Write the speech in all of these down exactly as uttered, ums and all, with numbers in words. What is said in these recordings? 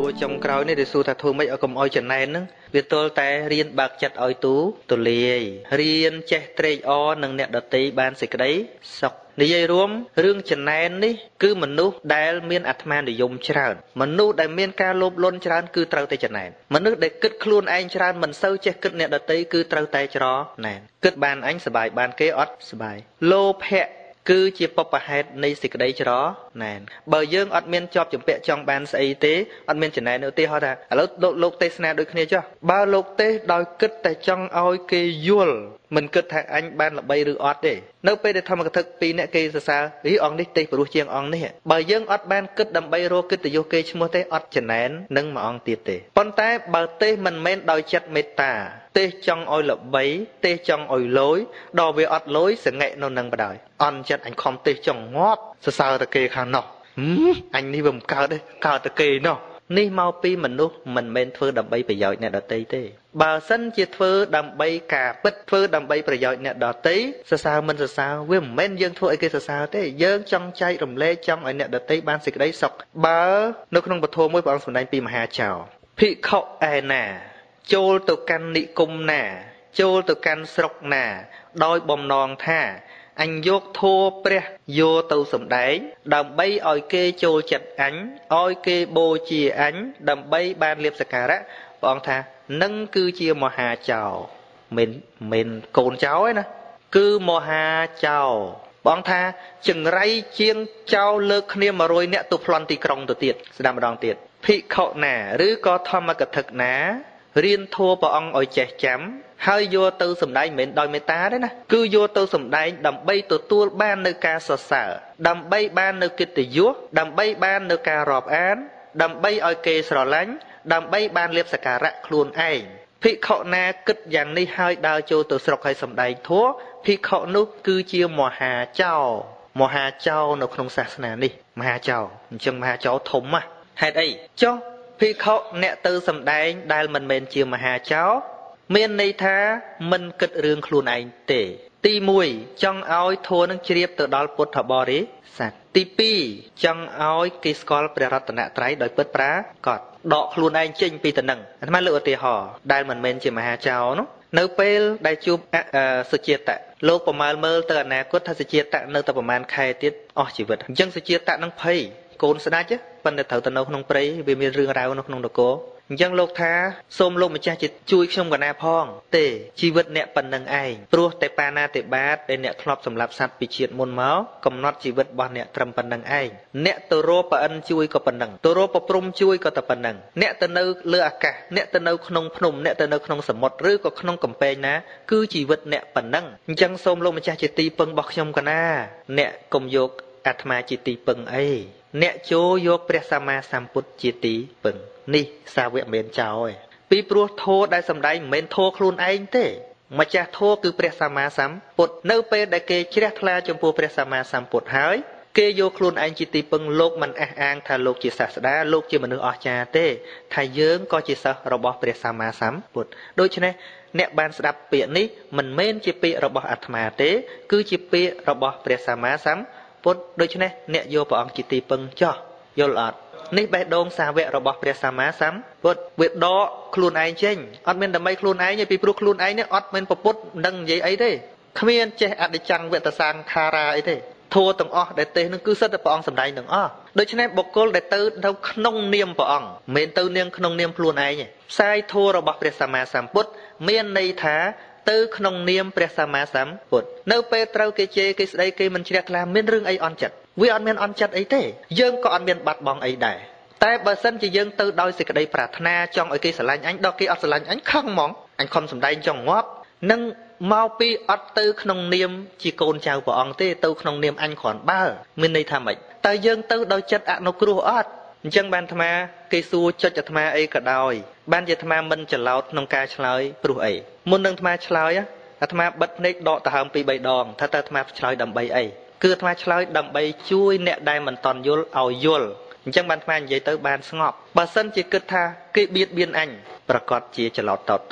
Rùa trong crowd này để xu thật thôi mấy ở cầm oi chân này nữa. Việc tôi tại riêng bạc chặt oi tú tôi lìa riêng che trade o nâng nẹt đợt tí ban xịt đấy sọc. Ní dây rùm rương chân này ní cứ mình nút đai miên atman để dùng tràn mình nút đai miên ca lốp lôn tràn cứ trâu tay chân này mình nút để cất khuôn anh tràn mình sâu che cất nẹt đợt tí cứ trâu tay cho này cất bàn anh sờ bài bàn kế ót sờ bài lô pẹ cứ chỉ bọc hạt này xịt đấy cho đó nè bờ dương ọt miên chọp chụp bẹ trong bàn xây tế ọt miên chân này nữa tê ho ra lốt lốt lốt tê sna đôi kia cho ba lốt tê đòi cất tại trong oi kê yuol mình cất thằng anh ban là bay rư ọt đi nếu bây để thăm một thực pi nè kê sao sao ý ong đi tê bự chiang ong nè bờ dương ọt ban cất đầm bay rô cất từ vô kê mua tê ọt chân này nâng mà ong tiệt tê con tay bờ tê mình men đòi chặt meta tê trong oi là bấy tê trong oi lối đò về ọt lối sẽ nghệ nó nâng bà đòi on chặt anh không tê trong ngót sao sao ta kê khang nọ anh đi vùng cao đây cao ta kê nọ ní mau pi mình lúc mình men phơi đầm bay phải giỏi nè đợt tê tê bà sân chia phơi đầm bay cả bứt phơi đầm bay phải giỏi nè đợt tê sao sao mình sao sao với men dương thua cái sao sao thế dương trong chay rầm lê trong ở nè đợt tê ban xịt đấy sọc bà nó không bật thua mỗi bọn sủng đánh pi mà hà chào phi khẩu ai nèចូលទៅកាន់និគមណាចូលទៅកាន់ស្រុកណាដោយបំណងថាអញយកធัวព្រះយកទៅសំដែងដើម្បីឲ្យគេចូលចិត្តអញឲ្យគេបូជាអញដើម្បីបានលៀបសក្ការៈព្រះអង្គថានឹងគឺជាមហាចៅមិនមិនកូនចៅឯណាគឺមហាចៅព្រះអង្គថាចង្រៃជាងចៅលើកគ្នាមួយរយនាក់ទៅប្លន់ទីក្រុងទៅទៀតស្ដាប់ម្ដងទៀតភិក្ខុណាឬក៏ធម្មកថាណារៀនធัวព្រះអង្គឲ្យចេះចាំហើយយកទៅសម្ដែងមិនដោយមេត្តាទេណាគឺយកទៅសម្ដែងដើម្បីទទួលបាននៅការសរសើរដើម្បីបាននៅកិត្តិយសដើម្បីបាននៅការរាប់អានដើម្បីឲ្យគេស្រឡាញ់ដើម្បីបានលៀបសក្ការៈខ្លួនឯងភិក្ខុណាគិតយ៉ាងនេះហើយដើរចូលទៅស្រុកឲ្យសម្ដែងធัวភិក្ខុនោះគឺជាមហាចៅមហាចៅនៅក្នុងសាសនានេះមហាចៅអញ្ចឹងមហាចៅធំណាស់ហេតុអីចុះភិក្ខុអ្នកទៅសម្ដែងដែលមិនមែនជាមហាចៅមានន័យថាមិនគិតរឿងខ្លួនឯងទេទីមួយចង់ឲ្យធัวនឹងជ្រាបទៅដល់ពុទ្ធបរិស័ទទីពីរចង់ឲ្យគេស្គាល់ព្រះរតនត្រ័យដោយពិតប្រាកដដកខ្លួនឯងចេញពីតំណែងអាត្មាលើកឧទាហរណ៍ដែលមិនមែនជាមហាចៅនោះនៅពេលដែលជួបសុជាតៈលោកប្រមាលមើលទៅអនាគតថាសុជាតៈនៅតែប្រមាណខែទៀតអស់ជីវិតអញ្ចឹងសុជាតៈនឹងភ័យកូនស្ដាច់ប៉ុន្តែត្រូវទៅនៅក្នុងព្រៃវាមានរឿងរ៉ាវនៅក្នុងនគរអញ្ចឹងលោកថាសូមលោកម្ចាស់ជួយខ្ញុំកណាផងទេជីវិតអ្នកប៉ុណ្្នឹងឯងព្រោះតែបាណាតិបាតដែលអ្នកធ្លាប់សម្លាប់សត្វពីជាតិមុនមកកំណត់ជីវិតរបស់អ្នកត្រឹមប៉ុណ្្នឹងឯងអ្នកទៅរកប្រអិនជួយក៏ប៉ុណ្្នឹងទៅរកប្រព្រំជួយក៏តែប៉ុណ្្នឹងអ្នកទៅនៅលើអាកាសអ្នកទៅនៅក្នុងភ្នំអ្នកទៅនៅក្នុងសមុទ្រឬក៏ក្នុងកំពែងណាគឺជីវិតអ្នកប៉ុណ្្នឹងអញ្ចឹងសូមលោកម្ចាស់ជាទីពឹងរបស់ខ្ញុំកណាអ្នកកុំយកអាត្មាជាទីពឹងអីអ្នកចូលយកព្រះសម្មាសម្ពុទ្ធជាទីពឹងនេះសាវកមិនចោលឯងពីព្រោះធម៌ដែលសម្ដែងមិនមែនធម៌ខ្លួនឯងទេម្ចាស់ធម៌គឺព្រះសម្មាសម្ពុទ្ធនៅពេលដែលគេជ្រះថ្លាចំពោះព្រះសម្មាសម្ពុទ្ធហើយគេយកខ្លួនឯងជាទីពឹងលោកមិនអះអាងថាលោកជាសាស្តាលោកជាមនុស្សអស្ចារ្យទេថាយើងក៏ជាសិស្សរបស់ព្រះសម្មាសម្ពុទ្ធដូច្នេះអ្នកបានស្ដាប់ពាក្យនេះមិនមែនជាពាក្យរបស់អាត្មាទេគឺជាពាក្យរបស់ព្រះសម្មាសម្ពុទ្ធដូច្នេះអ្នកយកព្រះអង្គជាទីពឹងចោះយល់អត់នេះបេះដូងសាវករបស់ព្រះសម្មាសម្ពុទ្ធវាដកខ្លួនឯងចេញអត់មានដើម្បីខ្លួនឯងទេពីព្រោះខ្លួនឯងនេះអត់មានប្រពុតមិនដឹងនិយាយអីទេគ្មានចេះអនិច្ចំវតសង្ខារាអីទេធัวទាំងអស់ដែលទេនឹងគឺសិតតែព្រះអង្គសម្ដែងទាំងអស់ដូច្នេះបុគ្គលដែលទៅនៅក្នុងនាមព្រះអង្គមិនទៅនាងក្នុងនាមខ្លួនឯងទេផ្សាយធัวរបស់ព្រះសម្មាសម្ពុទ្ធមានន័យថាទៅក្នុងនាមព្រះសម្មាសម្ពុទ្ធនៅពេលត្រូវគេជេរគេស្ដីគេមិនជ្រះថ្លាមានរឿងអីអន់ចិត្តវាអត់មានអន់ចិត្តអីទេយើងក៏អត់មានបាត់បង់អីដែរតែបើសិនជាយើងទៅដោយសេចក្តីប្រាថ្នាចង់ឲ្យគេស្រឡាញ់អញដល់គេអត់ស្រឡាញ់អញខឹងហ្មងអញខំសម្ដែងចង់ងាប់នឹងមកពីអត់ទៅក្នុងនាមជាកូនចៅព្រះអង្គទេទៅក្នុងនាមអញគ្រាន់បើមានន័យថាម៉េចតើយើងទៅដោយចិត្តអនុគ្រោះអត់អញ្ចឹងបានអាត្មាគេសួរចុចអាត្មាអីក៏ដោយបានជាអាត្មាមិនច្រឡោតក្នុងការឆ្លើយព្រោះអីមុននឹងអាត្មាឆ្លើយអាត្មាបិទភ្នែកដកដង្ហើមពីរបីដងថាតើអាត្មាឆ្លើយដើម្បីអីគឺអាត្មាឆ្លើយដើម្បីជួយអ្នកដែលមិនតន់យល់ឲ្យយល់អញ្ចឹងបានអាត្មានិយាយទៅបានស្ងប់បើសិនជាគិតថាគេបៀតបៀនអញប្រកាសជាច្រឡោតតោតតោម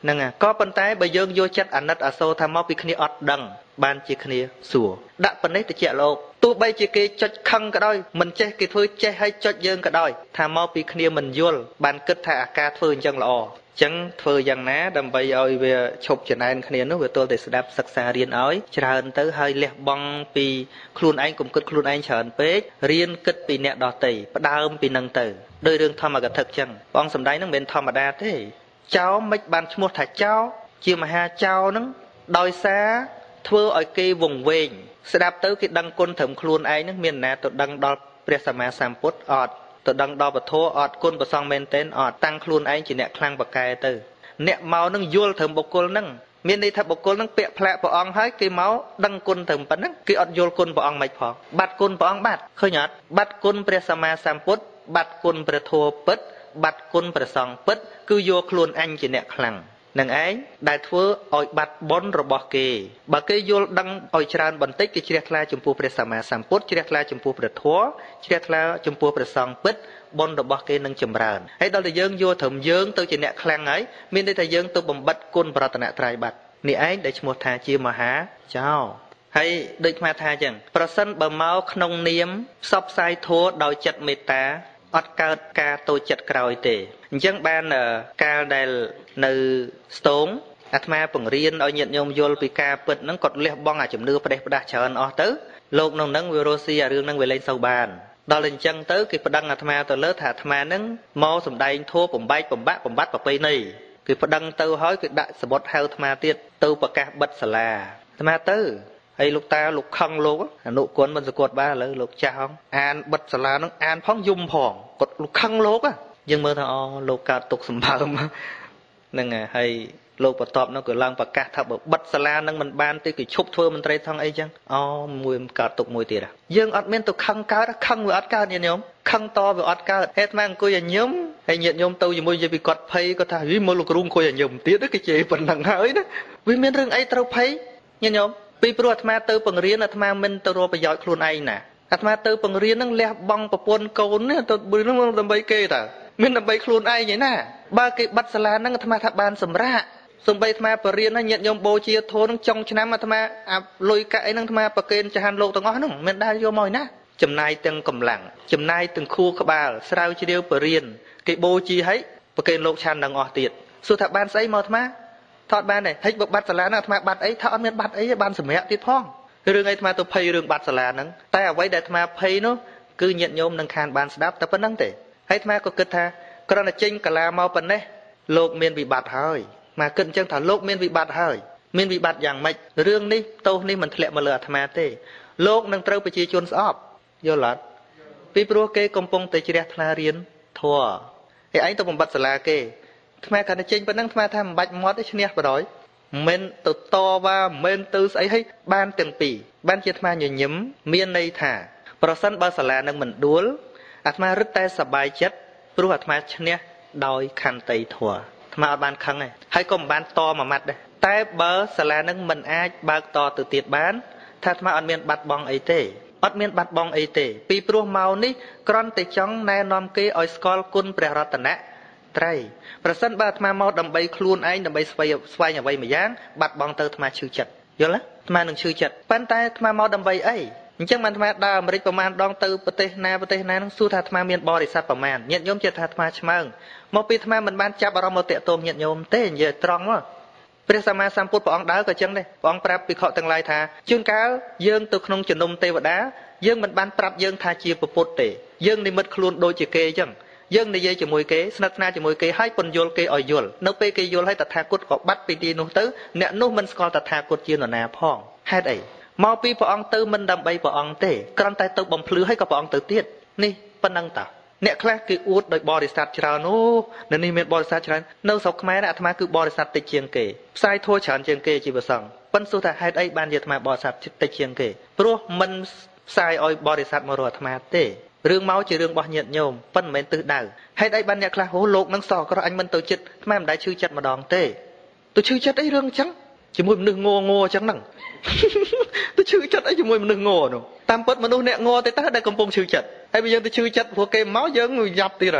ហ្នឹងហើយក៏ប៉ុន្តែបើយើងយកចិត្តអាណិតអាសូរថាមកពីគ្នាអត់ដឹងបានជាគ្នាសួរដាក់ប៉ុណ្ណេះទៅជាលោកទោះបីជាគេចុចខឹងក៏ដោយមិនចេះគេធ្វើចេះឲ្យចុចយើងក៏ដោយថាមកពីគ្នាមិនយល់បានគិតថាអាការធ្វើអញ្ចឹងល្អអញ្ចឹងធ្វើយ៉ាងណាដើម្បីឲ្យវាឈប់ចំណែនគ្នានោះវាទល់តែស្ដាប់សិក្សារៀនឲ្យច្រើនទៅហើយលះបង់ពីខ្លួនឯងកុំគិតខ្លួនឯងច្រើនពេករៀនគិតពីអ្នកដទៃផ្ដើមពីនឹងទៅដោយរឿងធម្មកថាអញ្ចឹងបងសំដែងនឹងមិនមែនធម្មតាទេចោមិនបានឈ្មោះថាចោជាមហាចោនឹងដោយសារធ្វើឲ្យគេវង្វេងស្ដាប់ទៅគេដឹងគុណត្រឹមខ្លួនឯងនឹងមានណាទៅដឹងដល់ព្រះសម្មាសម្ពុទ្ធអត់ទៅដឹងដល់ពធអត់គុណប្រសងមែនទែនអត់តាំងខ្លួនឯងជាអ្នកខ្លាំងបកែទៅអ្នកមកនឹងយល់ត្រឹមបុគ្គលនឹងមានន័យថាបុគ្គលនឹងពាក់ផ្លាកព្រះអង្គហើយគេមកដឹងគុណត្រឹមប៉ុណ្ណឹងគេអត់យល់គុណព្រះអង្គមិនផងបាត់គុណព្រះអង្គបាត់ឃើញអត់បាត់គុណព្រះសម្មាសម្ពុទ្ធបាត់គុណព្រះធម៌ពិតបាត់គុណព្រះសង្ឃពិតគឺយកខ្លួនអញជាអ្នកខ្លាំងនឹងឯងដែលធ្វើឲ្យបាត់បុណ្យរបស់គេបើគេយល់ដឹងឲ្យច្រើនបន្តិចគេជ្រះថ្លាចំពោះព្រះសម្មាសម្ពុទ្ធជ្រះថ្លាចំពោះព្រះធម៌ជ្រះថ្លាចំពោះព្រះសង្ឃពិតបុណ្យរបស់គេនឹងចម្រើនហើយដល់តែយើងយកត្រឹមយើងទៅជាអ្នកខ្លាំងហើយមានន័យថាយើងទៅបំបត្តិគុណប្រតនត្រ័យបាត់នេះឯងដែលឈ្មោះថាជាមហាចោហើយដូចអាថាអញ្ចឹងប្រសិនបើមកក្នុងនាមផ្សព្វផ្សាយធម៌ដោយចិត្តមេត្តាអត់កើតការតូចចិត្តក្រោយទេអញ្ចឹងបានកាលដែលនៅស្ទងអាត្មាបង្រៀនឲ្យញាតិញោមយល់ពីការពិតហ្នឹងគាត់លះបង់អាជំនឿផ្ដេសផ្ដាស់ច្រើនអស់ទៅលោកក្នុងហ្នឹងវារស់ស៊ីអារឿងហ្នឹងវាលែងសូវបានដល់អញ្ចឹងទៅគេប្តឹងអាត្មាទៅលើថាអាត្មាហ្នឹងមកសំដែងធម៌បំបែកបំបាក់បំបត្តិប្រពៃណីគេប្តឹងទៅហើយគេដាក់សបុតហៅអាត្មាទៀតទៅប្រកាសបិទសាលាអាត្មាទៅហើយលោកតាលោកខឹងលោកអនុគុណមិនសកត់បានឥឡូវលោកចាស់ហងអានបិទសាលាហ្នឹងអានផងយំផងគាត់លោកខឹងលោកយើងមើលថាអូលោកកើតទុកសម្បើមហ្នឹងហើយលោកបន្ទាប់នោះក៏ឡើងប្រកាសថាបើបិទសាលានឹងមិនបានទេគេឈប់ធ្វើមន្ត្រីថងអីចឹងអូមួយកើតទុកមួយទៀតយើងអត់មានទៅខឹងកើតខឹងវាអត់កើតញាតិញោមខឹងតវាអត់កើតហេតុម៉េចអង្គុយឲ្យញឹមហើយញាតិញោមទៅជាមួយនិយាយពីគាត់ភ័យគាត់ថាហីមើលលោកគ្រូអង្គុយឲ្យញឹមទៀតគេជេរប៉ុណ្ណឹងហើយណាវាមានរឿងអីត្រូវភ័យញាតិញោមពីព្រោះអាត្មាទៅបង្រៀនអាត្មាមិនទៅរកប្រយោជន៍ខ្លួនឯងណាអាត្មាទៅបង្រៀននឹងលះបង់ប្រពន្ធកូននេះទៅនឹងដើម្បីគេតើមានដើម្បីខ្លួនឯងឯណាបើគេបិទសាលាហ្នឹងអាត្មាថាបានសម្រាប់សំបីអាត្មាបរៀនហ្នឹងញាតិញោមបូជាធនហ្នឹងចុងឆ្នាំអាត្មាអាលុយកាក់អីហ្នឹងអាត្មាប្រគេនចហានលោកទាំងអស់ហ្នឹងមិនដែលយកមកណាចំណាយទាំងកម្លាំងចំណាយទាំងខួរក្បាលស្រាវជ្រាវបរៀនគេបូជាឲ្យប្រគេនលោកឆានទាំងអស់ទៀតសួរថាបានស្អីមកអាត្មាថតបានទេហិចបើបាត់សាលាហ្នឹងអាត្មាបាត់អីថាអត់មានបាត់អីទេបានសម្រាប់ទៀតផងរឿងអីអាត្មាទៅភ័យរឿងបាត់សាលាហ្នឹងតែអ្វីដែលអាត្មាភ័យនោះគឺញាតិញោមនឹងខានបានស្ដាប់តែប៉ុណ្្នឹងទេហើយអាត្មាក៏គិតថាគ្រាន់តែចេញកាឡាមកប៉ុណ្ណេះលោកមានវិបត្តិហើយមកគិតអញ្ចឹងថាលោកមានវិបត្តិហើយមានវិបត្តិយ៉ាងម៉េចរឿងនេះទោសនេះមិនធ្លាក់មកលើអាត្មាទេលោកនឹងត្រូវប្រជាជនស្អប់យល់អត់ពីព្រោះគេកំពុងតែជ្រះថ្លារៀនធម៌ហើយឯងទៅបំបត្តិសាលាគេអាត្មាគាត់តែចេញប៉ុណ្ណឹងអាត្មាថាមិនបាច់មាត់ទេឈ្នះបដ ாய் មិនទៅតវ៉ាមិនទៅស្អីឲ្យបានទាំងពីរបានជាអាត្មាញញឹមមានន័យថាប្រសិនបើសាលានឹងមិនដួលអាត្មារឹតតែសប្បាយចិត្តព្រោះអាត្មាឈ្នះដោយខន្តីធម៌អាត្មាអត់បានខឹងទេហើយក៏មិនបានតមួយម៉ាត់ដែរតែបើសាលានឹងមិនអាចបើកតទៅទៀតបានថាអាត្មាអត់មានបាត់បង់អីទេអត់មានបាត់បង់អីទេពីព្រោះមកនេះគ្រាន់តែចង់ណែនាំគេឲ្យស្គាល់គុណព្រះរតនត្រ័យប្រសិនបើអាត្មាមកដើម្បីខ្លួនឯងដើម្បីស្វែងស្វែងអ្វីមួយយ៉ាងបាត់បង់ទៅអាត្មាឈឺចិត្តយល់ទេអាត្មានឹងឈឺចិត្តប៉ុន្តែអាត្មាមកដើម្បីអីអញ្ចឹងបានអាត្មាដើរអាមេរិកប្រមាណដងទៅប្រទេសណាប្រទេសណានឹងសួរថាអាត្មាមានបរិស័ទប្រមាណញាតិញោមជឿថាអាត្មាឆ្មើងមកពីអាត្មាមិនបានចាប់អារម្មណ៍មកតាក់ទងញាតិញោមទេនិយាយត្រង់មកព្រះសម្មាសម្ពុទ្ធព្រះអង្គដើរក៏អញ្ចឹងដែរព្រះអង្គប្រាប់ភិក្ខុទាំងឡាយថាជួនកាលយើងទៅក្នុងជំនុំទេវតាយើងមិនបានប្រាប់យើងថាជាពុទ្ធទេយើងនិមិត្តខ្លួនដូចជាគេអញ្ចឹងយើងនិយាយជាមួយគេស្និទ្ធស្នាលជាមួយគេហើយពន្យល់គេឲ្យយល់នៅពេលគេយល់ហើយតថាគតក៏បាត់ពីទីនោះទៅអ្នកនោះមិនស្គាល់តថាគតជានរណាផងហេតុអីមកពីព្រះអង្គទៅមិនដើម្បីព្រះអង្គទេគ្រាន់តែទៅបំភ្លឺហើយក៏ព្រះអង្គទៅទៀតនេះប៉ុណ្ណឹងតាអ្នកខ្លះគេអួតដោយបរិស័ទច្រើនអូនៅនេះមានបរិស័ទច្រើននៅស្រុកខ្មែរអាត្មាគឺបរិស័ទតិចជាងគេផ្សាយធម៌ច្រើនជាងគេជាប្រសងប៉ុន្តែសួរថាហេតុអីបានជាអាត្មាបរិស័ទតិចជាងគេព្រោះមិនផ្សាយឲ្យបរិស័ទមករកអាត្មាទេរឿងមកជារឿងរបស់ញាតិញោមប៉ុន្តែមិនមែនទិសដៅហេតុអីបានអ្នកខ្លះអូលោកនឹងសោះក្រោះអញមិនទៅចិត្តអាត្មាមិនដែលឈឺចិត្តម្ដងទេទៅឈឺចិត្តអីរឿងអញ្ចឹងជាមួយមនុស្សងងអញ្ចឹងហ្នឹងទៅឈឺចិត្តអីជាមួយមនុស្សងនោះតាមពិតមនុស្សអ្នកងទេតើដែលកំពុងឈឺចិត្តហើយបើយើងទៅឈឺចិត្តព្រោះគេមកយើងយ៉ាប់ទៀតហើយ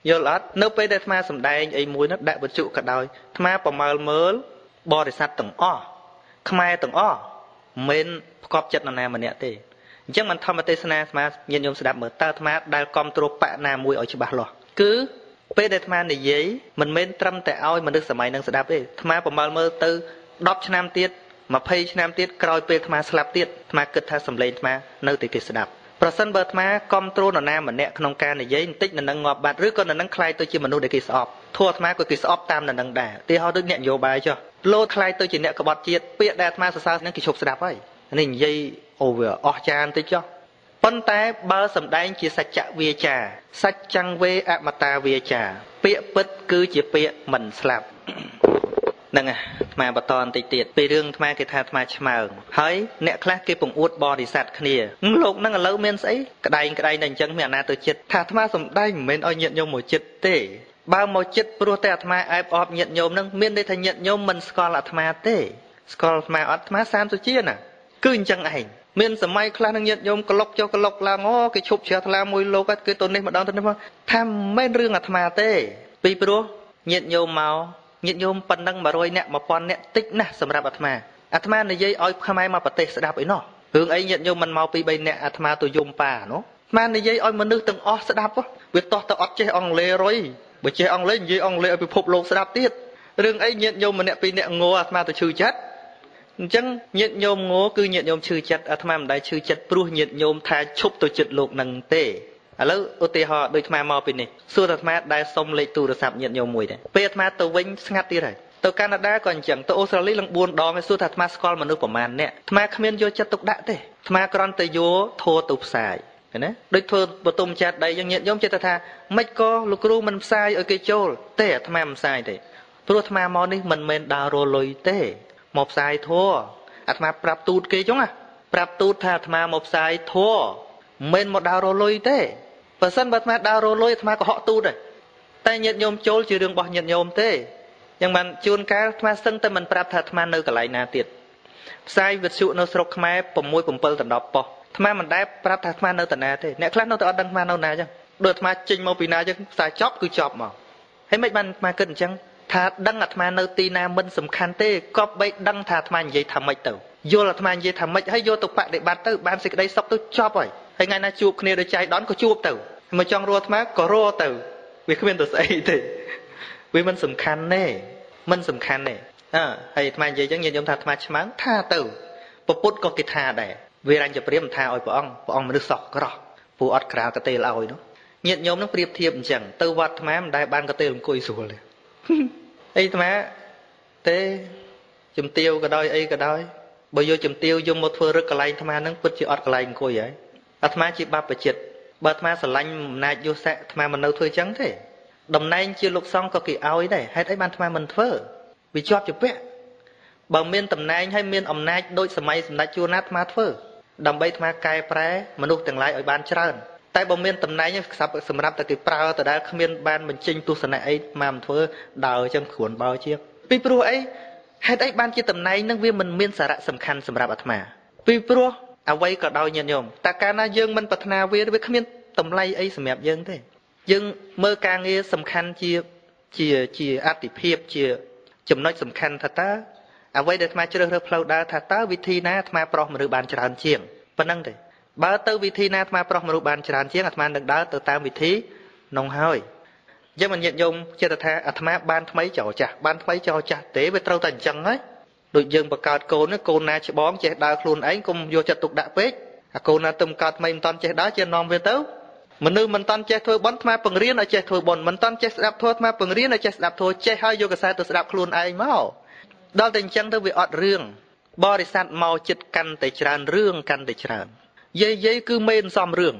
យល់អត់នៅពេលដែលអាត្មាសំដែងអីមួយនោះដាក់បច្ចុក៏ដោយអាត្មាប្រមើលមើលបរិស័ទទាំងអស់ខ្មែរទាំងអស់មិនប្រកបចិត្តនរណាម្នាក់ទេអញ្ចឹងមិនធម្មទេសនាអាត្មាញាតិញោមស្ដាប់មើលតើអាត្មាដែលគ្រប់គ្រងបកណាមួយឲ្យច្បាស់លាស់គឺពេលដែលអាត្មានិយាយមិនមែនត្រឹមតែឲ្យមនុស្សសម័យនឹងស្ដាប់ទេអាត្មាប្រមើលមើលទៅដប់ឆ្នាំទៀតម្ភៃឆ្នាំទៀតក្រោយពេលអាត្មាស្លាប់ទៀតអាត្មាគិតថាសម្លេងអាត្មានៅតែគេស្ដាប់ប្រសិនបើអាត្មាគ្រប់គ្រងនរណាម្នាក់ក្នុងការនិយាយបន្តិចនៅនឹងងាប់បាត់ឬក៏នៅនឹងខ្លាយទៅជាមនុស្សដែលគេស្អប់ធัวអាត្មាក៏គេស្អប់តាមនៅនឹងដែរទីហោដូចអ្នកនយោបាយចុះលោតខ្លាយទៅជាអ្នកក្បត់ជាតិពាក្យដែលអាត្មាសរសើរនឹងគេឈប់ស្ដាប់ហើយនេះនិយាយអូវាអស់ចានតិចចុះប៉ុន្តែបើសម្ដែងជាសច្ចវាចាសច្ចង្វេអមតាវាចាពាក្យពិតគឺជាពាក្យមិនស្លាប់ហ្នឹងអាអាត្មាបន្តបន្តិចទៀតពីរឿងអាត្មាគេថាអាត្មាឆ្មើងហើយអ្នកខ្លះគេពង្អួតបរិស័ទគ្នាលោកហ្នឹងឥឡូវមានស្អីក្តែងក្តែងតែអញ្ចឹងមានអាណាទៅចិត្តថាអាត្មាសំដែងមិនមែនឲ្យញាតិញោមមកចិត្តទេបើមកចិត្តព្រោះតែអាត្មាអែបអបញាតិញោមហ្នឹងមានន័យថាញាតិញោមមិនស្គាល់អាត្មាទេស្គាល់អាត្មាអត់អាត្មាសាមសុជាណាគឺអញ្ចឹងឯងមានសម័យខ្លះនឹងញាតិញោមក្លុកចុះក្លុកឡើងអូគេឈប់ជ្រះថ្លាមួយលោកគេទៅនេះម្ដងទៅនេះមកថាមិនមែនរឿងអាត្មាទេពីព្រោះញាតិញោមមកញាតិញោមប៉ុណ្ណឹងមួយរយនាក់មួយពាន់នាក់តិចណាស់សម្រាប់អាត្មាអាត្មានិយាយឲ្យខ្មែរមកប្រទេសស្ដាប់អីណោះរឿងអីញាតិញោមមិនមកពីបីនាក់អាត្មាទៅយំប៉ាណោះអាត្មានិយាយឲ្យមនុស្សទាំងអស់ស្ដាប់វាតោះទៅអត់ចេះអង់គ្លេសរុយបើចេះអង់គ្លេសនិយាយអង់គ្លេសឲ្យពិភពលោកស្ដាប់ទៀតរឿងអីញាតិញោមម្នាក់ពីរនាក់ងោអាត្មាទៅឈឺចិត្តអញ្ចឹងញាតិញោមងោគឺញាតិញោមឈឺចិត្តអាត្មាមិនដែលឈឺចិត្តព្រោះញាតិញោមថាឈប់ទៅចិត្តលោកនឹងទេឥឡូវឧទាហរណ៍ដូចអាត្មាមកពីនេះសួរអាត្មាដែលសុំលេខទូរស័ព្ទញាតិញោមមួយដែរពេលអាត្មាទៅវិញស្ងាត់ទៀតហើយទៅកាណាដាក៏អញ្ចឹងទៅអូស្ត្រាលីឡើងបួនដងហើយសួរថាអាត្មាស្គាល់មនុស្សប្រមាណអ្នកអាត្មាគ្មានយកចិត្តទុកដាក់ទេអាត្មាគ្រាន់តែយកធัวទៅផ្សាយឃើញណាដូចធ្វើបតុមចាត់ដីយ៉ាងញាតិញោមចិត្តថាមិនក៏លោកគ្រូមិនផ្សាយឲ្យគេចូលទេអាត្មាមិនផ្សាយទេព្រោះអាត្មាមកនេះមិនមែនដើររលុយទេមកផ្សាយធัวអាត្មាប្រាប់ទូតគេចឹងណាប្រាប់ទូតថាអាត្មាមកផ្សាយធัวមិនមកដើររលុយទេបើសិនបើអាត្មាដើររលុយអាត្មាក៏ហក់ទូតដែរតែញាតិញោមចូលជារឿងរបស់ញាតិញោមទេយ៉ាងបានជួនកាលអាត្មាស្ទឹងតែមិនប្រាប់ថាអាត្មានៅកន្លែងណាទៀតផ្សាយវិទ្យុនៅស្រុកខ្មែរ៦ 7ដណ្ដប់ប៉ុស្តិ៍អាត្មាមិនដែលប្រាប់ថាអាត្មានៅតាណាទេអ្នកខ្លះនៅតែអត់ដឹងអាត្មានៅណាចឹងដូចអាត្មាចេញមកពីណាចឹងផ្សាយចប់គឺចប់មកហើយមិនបានអាត្មាគិតអញ្ចឹងថាដឹងអាត្មានៅទីណាមិនសំខាន់ទេគប្បីដឹងថាអាត្មានិយាយថាម៉េចទៅយល់អាត្មានិយាយថាម៉េចហើយយកទៅបដិបត្តិទៅបានសេចក្តីសុខទៅចប់ហើយហើយថ្ងៃណាជួបគ្នាដោយចៃដន្យក៏ជួបទៅមកចង់រស់អាត្មាក៏រស់ទៅវាគ្មានទៅស្អីទេវាមិនសំខាន់ទេមិនសំខាន់ទេអើហើយអាត្មានិយាយអញ្ចឹងញាតិញោមថាអាត្មាឆ្មាំងថាទៅពពុទ្ធក៏គេថាដែរវារញ្ញព្រាមថាឲ្យព្រះអង្គព្រះអង្គមនុស្សសោះក្រោះពូអត់ក្រាលកតេលឲ្យនោះញាតិញោមនឹងប្រៀបធៀបអញ្ចឹងទៅវត្តអាត្មាមិនដែលបានកតេលអង្គុយស្រួលទេអីអាត្មាទេជំទាវក៏ដោយអីក៏ដោយបើយកជំទាវយកមកធ្វើរឹកកន្លែងអាត្មានឹងពិតជាអត់កន្លែងអង្គុយហើយអាត្មាជាបព្វជិតបើអាត្មាស្រឡាញ់អំណាចយុស័កអាត្មាមិននៅធ្វើអញ្ចឹងទេតំណែងជាលោកសង្ឃក៏គេឲ្យដែរហេតុអីបានអាត្មាមិនធ្វើវាជាប់ជាពាក់បើមានតំណែងហើយមានអំណាចដូចសម័យសម្ដេចជួនណាអាត្មាធ្វើដើម្បីអាត្មាកែប្រែមនុស្សទាំងឡាយឲ្យបានច្រើនតែបើមានតំណែងសម្រាប់តែគេប្រើទៅដែលគ្មានបានបញ្ចេញទស្សនៈអីមកមិនធ្វើដើរអញ្ចឹងគ្រួនបោជាងពីព្រោះអីហេតុអីបានជាតំណែងនឹងវាមិនមានសារៈសំខាន់សម្រាប់អាត្មាពីព្រោះអ្វីក៏ដោយញាតិញោមតែកាលណាយើងមិនប្រាថ្នាវាវាគ្មានតម្លៃអីសម្រាប់យើងទេយើងមើលការងារសំខាន់ជាជាជាអតិភិបជាចំណុចសំខាន់ថាតើអ្វីដែលអាត្មាជ្រើសរើសផ្លូវដើរថាតើវិធីណាអាត្មាប្រោះមនុស្សបានច្រើនជាងប៉ុណ្្នឹងទេបើទៅវិធីណាអាត្មាប្រោះមនុស្សបានច្រើនជាងអាត្មានឹងដើរទៅតាមវិធីនោះហើយអញ្ចឹងមិនញាតិញោមចិត្តថាអាត្មាបានថ្មីចោលចាស់បានថ្មីចោលចាស់ទេវាត្រូវតែអញ្ចឹងហើយដូចយើងបង្កើតកូនកូនណាច្បងចេះដើរខ្លួនឯងកុំយកចិត្តទុកដាក់ពេកអាកូនណាទៅបង្កើតថ្មីមិនតាន់ចេះដើរចេះនាំវាទៅមនុស្សមិនតាន់ចេះធ្វើបន់អាត្មាបង្រៀនឲ្យចេះធ្វើបន់មិនតាន់ចេះស្ដាប់ធម៌អាត្មាបង្រៀនឲ្យចេះស្ដាប់ធម៌ចេះហើយយកកសែតទៅស្ដាប់ខ្លួនឯងមកដល់តែអញ្ចឹងទៅវាអត់រឿងបរិស័ទមកចិត្តកាន់តែច្រើនរឿងកាន់តែច្រើនយាយយាយគឺមេនសំរឿង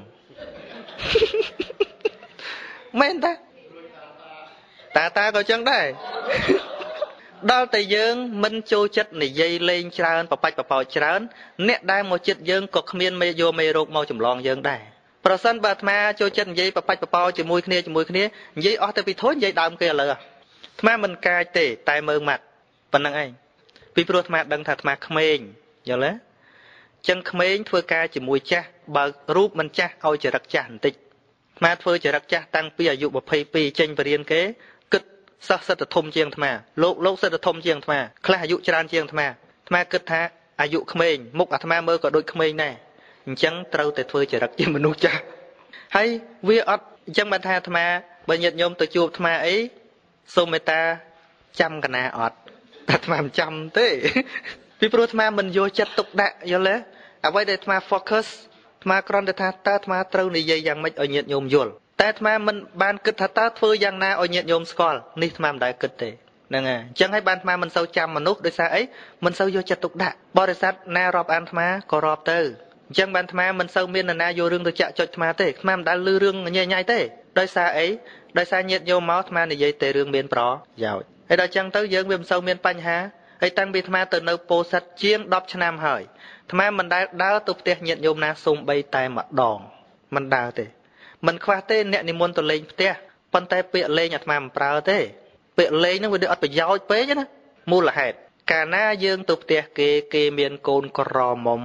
មែនតាតាតាក៏ចឹងដែរដល់តែយើងមិនចូលចិត្តនិយាយលេងច្រើនបបាច់បបោចច្រើនអ្នកដែលមកចិត្តយើងក៏គ្មានមេយកមេរោគមកចម្លងយើងដែរប្រសិនបើអាត្មាចូលចិត្តនិយាយបបាច់បបោចជាមួយគ្នាជាមួយគ្នានិយាយអស់ទៅពីធុញនិយាយដើមគេឥឡូវអាត្មាមិនកាចទេតែមើងម៉ាត់ប៉ុណ្្នឹងឯងពីព្រោះអាត្មាដឹងថាអាត្មាក្មេងយល់ទេចឹងក្មេងធ្វើការជាមួយចាស់បើរូបមិនចាស់ឲ្យចរិតចាស់បន្តិចมาធ្វើចរិតចាស់តាំងពីអាយុยี่สิบสองចេញបរៀនគេគិតសិស្សសិទ្ធធំជាងអាត្មាលោកលោកសិទ្ធធំជាងអាត្មាខ្លះអាយុច្រើនជាងអាត្មាអាត្មាគិតថាអាយុក្មេងមុខអាត្មាមើលក៏ដូចក្មេងដែរអញ្ចឹងត្រូវតែធ្វើចរិតជាមនុស្សចាស់ហើយវាអត់អញ្ចឹងបានថាអាត្មាបើញាតិញោមទៅជួបអាត្មាអីសូមមេត្តាចាំកណាអត់អាត្មាមិនចាំទេពីព្រោះអាត្មាមិនយកចិត្តទុកដាក់យល់ទេអ្វីដែលអាត្មា focus អាត្មាគ្រាន់តែថាតើអាត្មាត្រូវនិយាយយ៉ាងម៉េចឲ្យញាតិញោមយល់តែអាត្មាមិនបានគិតថាតើធ្វើយ៉ាងណាឲ្យញាតិញោមស្គាល់នេះអាត្មាមិនដែលគិតទេហ្នឹងហើយអញ្ចឹងហើយបានអាត្មាមិនសូវចាំមនុស្សដោយសារអីមិនសូវយកចិត្តទុកដាក់បរិស័ទណារាប់អានអាត្មាក៏រាប់ទៅអញ្ចឹងបានអាត្មាមិនសូវមាននរណាយករឿងទៅចាក់ចុចអាត្មាទេអាត្មាមិនដែលលឺរឿងញ៉ៃញ៉ៃទេដោយសារអីដោយសារញាតិញោមមកអាត្មានិយាយតែរឿងមានប្រយោជន៍ហើយដល់អញ្ចឹងទៅយើងវាមិនសូវមានបញ្ហាហើយតាំងពីអាត្មាទៅនៅពោធិ៍សាត់ជាងដប់ឆ្នាំហើយអាត្មាមិនដែលដើរទៅផ្ទះញាតិញោមណាសូម្បីតែម្ដងមិនដើរទេមិនខ្វះទេអ្នកនិមន្តទៅលេងផ្ទះប៉ុន្តែពាក្យលេងអាត្មាមិនប្រើទេពាក្យលេងហ្នឹងវាដូចអត់ប្រយោជន៍ពេកណាមូលហេតុកាលណាយើងទៅផ្ទះគេគេមានកូនក្រមុំ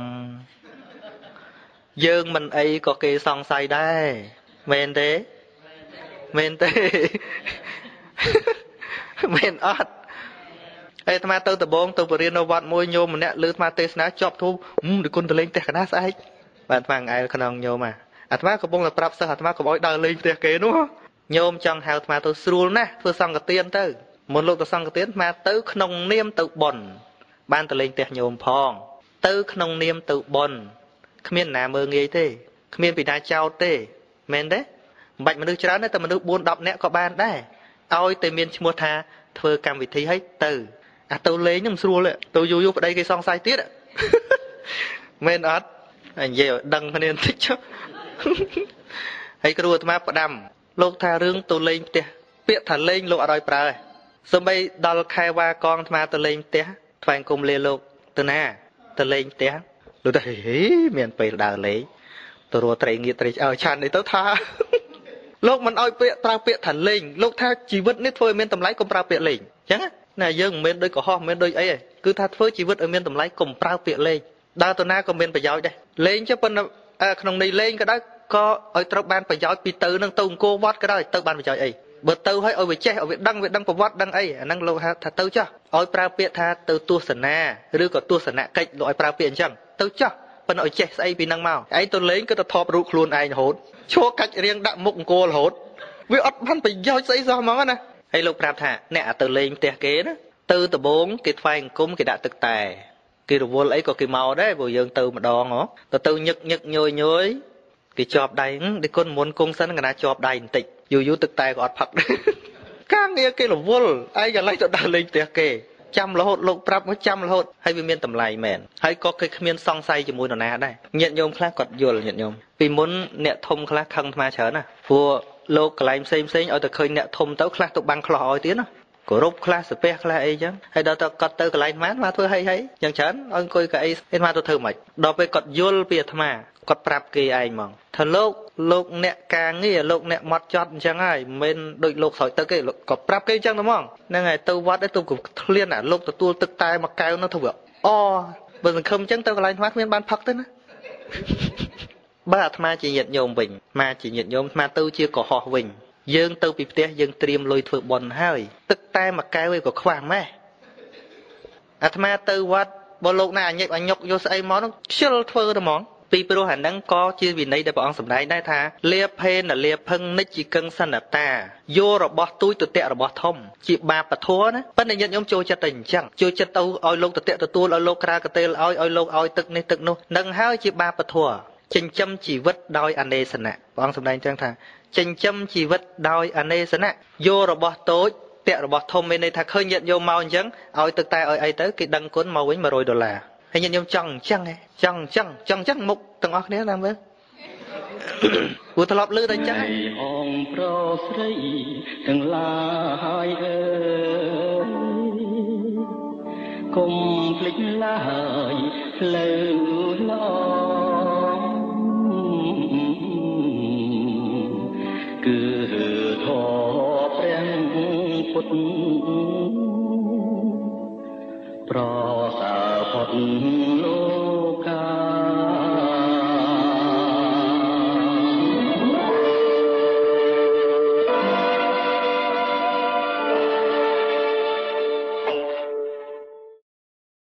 យើងមិនអីក៏គេសង្ស័យដែរមែនទេមែនទេមែនអត់ហើយអាត្មាទៅដំបងទៅបរិញ្ញានៅវត្តមួយញោមម្នាក់លើអាត្មាទេសនាជាប់ធូបហឹមដូចគុណទៅលេងផ្ទះកណាស្អែកបាទអាត្មាងឯលក្នុងញោមអាត្មាកំពុងតែប្រាប់សិស្សអាត្មាកុំឲ្យដើរលេងផ្ទះគេនោះញោមចង់ហៅអាត្មាទៅស្រួលណាស់ធ្វើសង្ឃទានទៅមុនលោកទៅសង្ឃទានអាត្មាទៅក្នុងនាមទៅប៉ុនបានទៅលេងផ្ទះញោមផងទៅក្នុងនាមទៅប៉ុនគ្មានណាមើងងាយទេគ្មានពីណាចោតទេមែនទេមិនបាច់មនុស្សច្រើនទេតែមនុស្សbốnដប់នាក់ក៏បានដែរឲ្យតែមានឈ្មោះថាធ្វើកម្មវិធីឲ្យទៅអាទៅលេងនឹងស្រួលទៅយូរយូរប្តីគេសង្ស័យទៀតមែនអត់និយាយឲ្យដឹងគ្នាបន្តិចចុះហើយគ្រូអាត្មាផ្ដាំលោកថារឿងទៅលេងផ្ទះពាក្យថាលេងលោកអត់ឲ្យប្រើសូម្បីដល់ខែវ៉ាកងអាត្មាទៅលេងផ្ទះថ្វាយគុំលាលោកទៅណាទៅលេងផ្ទះលោកថាហេមានពេលដើរលេងទៅរកត្រីងៀតត្រីឆ្អើឆាន់នេះទៅថាលោកមិនឲ្យពាក្យប្រើពាក្យថាលេងលោកថាជីវិតនេះធ្វើឲ្យមានតម្លៃកុំប្រើពាក្យលេងអញ្ចឹងណាយើងមិនមែនដូចកុហកមិនមែនដូចអីទេគឺថាធ្វើជីវិតឲ្យមានតម្លៃកុំប្រើពាក្យលេងដើរទៅណាក៏មានប្រយោជន៍ដែរលេងchứប៉ុន្តែក្នុងន័យលេងក៏ដោយក៏ឲ្យត្រូវបានប្រយោជន៍ពីទៅនឹងទៅអង្គរវត្តក៏ដោយទៅបានប្រយោជន៍អីបើទៅឲ្យឲ្យវាចេះឲ្យវាដឹងវាដឹងប្រវត្តិដឹងអីអាហ្នឹងលោកថាទៅចោះឲ្យប្រើពាក្យថាទៅទស្សនាឬក៏ទស្សនកិច្ចលោកឲ្យប្រើពាក្យអញ្ចឹងទៅចោះប៉ុន្តែឲ្យចេះស្អីពីហ្នឹងមកឯងទៅលេងគឺទៅថតរូបខ្លួនឯងរហូតឈួរកាច់រៀងដាក់មុខអង្គររហូតវាអត់បានប្រយោជន៍ស្អីសោះហ្មងណាហើយលោកប្រាប់ថាអ្នកទៅលេងផ្ទះគេណាទៅដំបងគេថ្វាយអង្គមគេដាក់ទឹកតែគេរវល់អីក៏គេមកដែរព្រោះយើងទៅម្ដងហ៎ទៅទៅញឹកញឹកញយញយគេជាប់ដៃដូចគុណមុនគង់សិនកណាជាប់ដៃបន្តិចយូរយូរទឹកតែក៏អត់ផឹកការងារគេរវល់ឯងកន្លែងទៅដើរលេងផ្ទះគេចាំរហូតលោកប្រាប់មកចាំរហូតហើយវាមានតម្លៃមែនហើយក៏គេគ្មានសង្ស័យជាមួយនរណាដែរញាតិញោមខ្លះគាត់យល់ញាតិញោមពីមុនអ្នកធំខ្លះខឹងអាត្មាច្រើនណាព្រោះលោកកន្លែងផ្សេងផ្សេងឲ្យតែឃើញអ្នកធំទៅខ្លះទៅបាំងខ្លោះឲ្យទៀតណាគោរពខ្លះសាពះខ្លះអីចឹងហើយដល់ទៅគាត់ទៅកន្លែងអាត្មាអាត្មាធ្វើហីហីយ៉ាងច្រើនឲ្យអង្គុយកៅអីអាត្មាទៅធ្វើមិនដល់ពេលគាត់យល់ពីអាត្មាគាត់ប្រាប់គេឯងហ្មងថាលោកលោកអ្នកការងារលោកអ្នកម៉ត់ចត់អញ្ចឹងហើយមិនមែនដូចលោកស្រោចទឹកទេគាត់ប្រាប់គេអញ្ចឹងហ្មងហ្នឹងហើយទៅវត្តទៅធ្លានអាលោកទទួលទឹកតែមួយកែវនោះទៅអូបើសង្ឃឹមអញ្ចឹងទៅកន្លែងអាត្មាគ្មានបានផឹកទេណាបើអាត្មាជាញាតិញោមវិញអាត្មាជាញាតិញោមអាត្មាទៅជាកុហកវិញយើងទៅពីផ្ទះយើងត្រៀមលុយធ្វើបុណ្យហើយទឹកតែមួយកែវឯងក៏ខ្វះម៉េះអាត្មាទៅវត្តបើលោកណាអញិបអញុកយកស្អីមកនោះខ្ជិលធ្វើទៅហ្មងពីព្រោះអាហ្នឹងក៏ជាវិន័យដែលព្រះអង្គសម្ដែងដែរថាលាភេនលាភឹងនិច្ចជីកឹងសន្តាយករបស់ទូចទៅតាក់របស់ធំជាបាបពធណាប៉ុន្តែញាតិញោមចូលចិត្តតែអញ្ចឹងចូលចិត្តទៅឲ្យលោកទៅតាក់ទទួលឲ្យលោកក្រាកតេលឲ្យឲ្យលោកឲ្យទឹកនេះទឹកនោះនឹងហើយជាបាបពធចិញ្ចឹមជីវិតដោយអនេសនៈព្រះអង្គសម្ដែងចឹងថាចិញ្ចឹមជីវិតដោយអនេសនៈយករបស់តូចតាក់របស់ធំមានន័យថាឃើញញាតិញោមមកអញ្ចឹងឲ្យទឹកតែឲ្យអីទៅគេដឹងគុណមកវិញmột trămដុល្លារហើយញាតិញោមចង់អញ្ចឹងហ៎ចង់អញ្ចឹងចង់អញ្ចឹងមុខទាំងអស់គ្នាតាមមើលគួរធ្លាប់លឺតែអញ្ចឹងអងប្រុសស្រីទាំងឡាយអើយកុំភ្លេចឡើយផ្លូវល្អគឺធម៌ព្រះពុទ្ធប្រសើរផុត